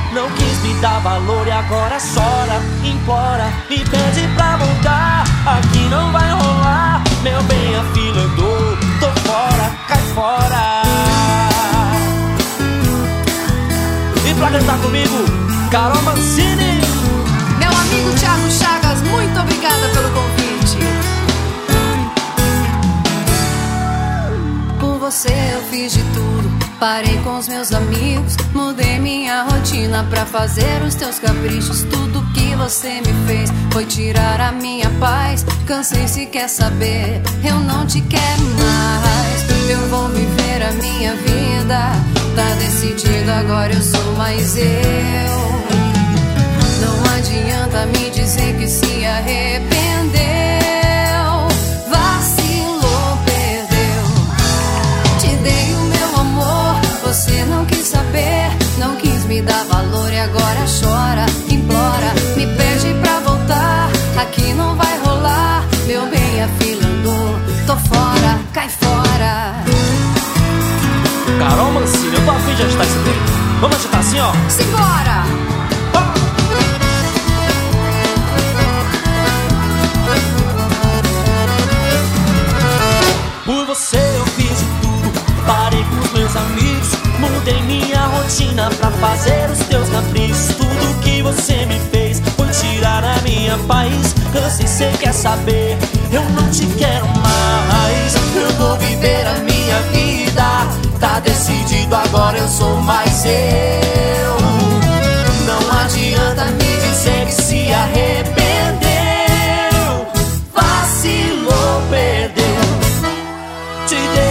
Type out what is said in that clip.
Não quis me dar valor e agora chora, implora, me pede pra voltar. Aqui não vai rolar, meu bem, a fila andou, tô fora, cai fora. E pra cantar comigo, Carol Mancini. Meu amigo Thiago Chagas, muito obrigada pelo convite. Por você eu fiz de tudo, parei com os meus amigos, mudei minha rotina pra fazer os teus caprichos. Tudo que você me fez foi tirar a minha paz. Cansei, se quer saber, eu não te quero mais. Eu vou viver a minha vida, tá decidido, agora eu sou mais eu. Não adianta me dizer que se arrependeu, vacilou, perdeu. Te dei o meu amor, você não quis saber, não quis me dar valor e agora chora, implora, me pede pra voltar. Aqui não vai rolar, meu bem, a fila andou, tô fora, cai fora. Carol Mancini, eu tô afim de agitar esse trem. Vamos agitar assim, ó. Simbora! Por você eu fiz de tudo, parei com os meus amigos, mudei minha rotina pra fazer os teus caprichos. Tudo que você me fez foi tirar a minha paz. Cansei, cê quer saber, eu não te quero mais. Eu vou viver a minha vida, tá decidido, agora eu sou mais eu. Não adianta me dizer que se arrependeu, vacilou, perdeu. Te dei